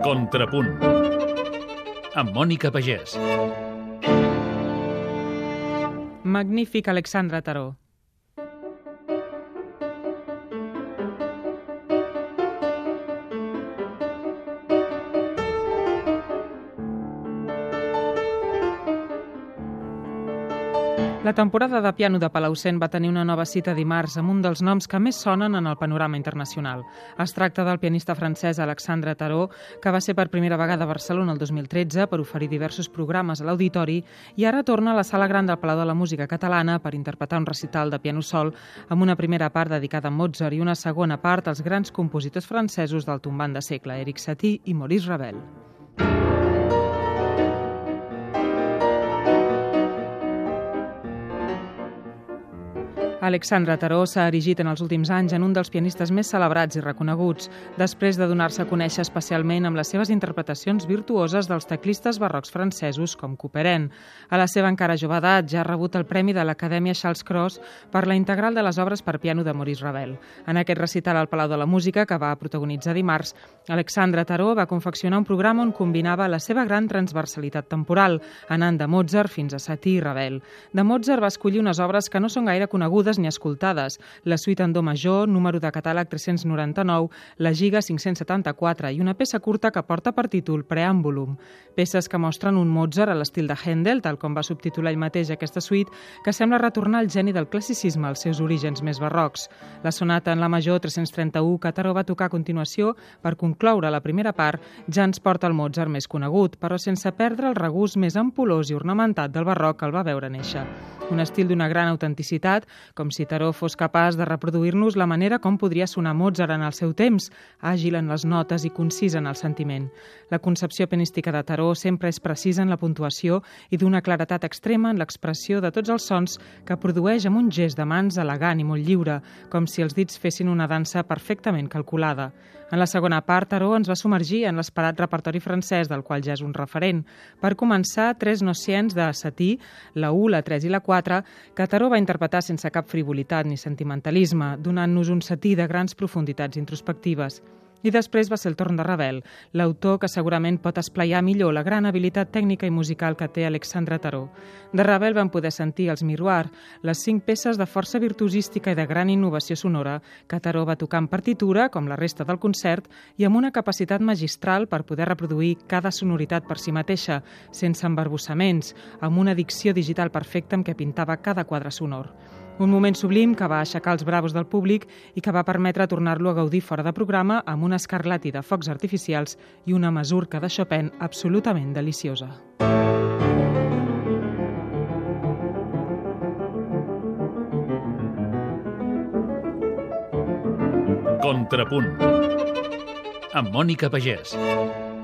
Contrapunt amb Mònica Pagès. Magnífic Alexandre Taró. La temporada de piano de Palau-Cent va tenir una nova cita dimarts amb un dels noms que més sonen en el panorama internacional. Es tracta del pianista francès Alexandre Taró, que va ser per primera vegada a Barcelona el 2013 per oferir diversos programes a l'Auditori i ara torna a la Sala Gran del Palau de la Música Catalana per interpretar un recital de piano sol amb una primera part dedicada a Mozart i una segona part als grans compositors francesos del tombant de segle, Erik Satie i Maurice Ravel. Alexandre Taró s'ha erigit en els últims anys en un dels pianistes més celebrats i reconeguts, després de donar-se a conèixer especialment amb les seves interpretacions virtuoses dels teclistes barrocs francesos com Couperin. A la seva encara jove edat ja ha rebut el premi de l'Acadèmia Charles Cros per la integral de les obres per piano de Maurice Ravel. En aquest recital al Palau de la Música, que va protagonitzar dimarts, Alexandre Taró va confeccionar un programa on combinava la seva gran transversalitat temporal, anant de Mozart fins a Satie i Ravel. De Mozart va escollir unes obres que no són gaire conegudes ni escoltades, la suite en do major, número de catàleg 399, la giga 574 i una peça curta que porta per títol Preàmbulum. Peces que mostren un Mozart a l'estil de Händel, tal com va subtitular ell mateix aquesta suite, que sembla retornar al geni del classicisme als seus orígens més barrocs. La sonata en la major 331 que Taró va tocar a continuació per concloure la primera part ja ens porta el Mozart més conegut, però sense perdre el regust més ampulós i ornamentat del barroc que el va veure néixer. Un estil d'una gran autenticitat, com si Taró fos capaç de reproduir-nos la manera com podria sonar Mozart en el seu temps, àgil en les notes i concís en el sentiment. La concepció pianística de Taró sempre és precisa en la puntuació i d'una claretat extrema en l'expressió de tots els sons que produeix amb un gest de mans elegant i molt lliure, com si els dits fessin una dansa perfectament calculada. En la segona part, Taró ens va submergir en l'esperat repertori francès, del qual ja és un referent. Per començar, 3 nociens de Satie, la 1, la 3 i la 4, que Taró va interpretar sense cap frivolitat ni sentimentalisme, donant-nos un Satie de grans profunditats introspectives. I després va ser el torn de Ravel, l'autor que segurament pot esplaiar millor la gran habilitat tècnica i musical que té Alexandre Taró. De Ravel vam poder sentir els Miroirs, les 5 peces de força virtuosística i de gran innovació sonora que Taró va tocar en partitura, com la resta del concert, i amb una capacitat magistral per poder reproduir cada sonoritat per si mateixa, sense embarbussaments, amb una dicció digital perfecta amb què pintava cada quadre sonor. Un moment sublim que va aixecar els bravos del públic i que va permetre tornar-lo a gaudir fora de programa amb un escarlati de focs artificials i una masurca de Chopin absolutament deliciosa. Contrapunt amb Mònica Pagès.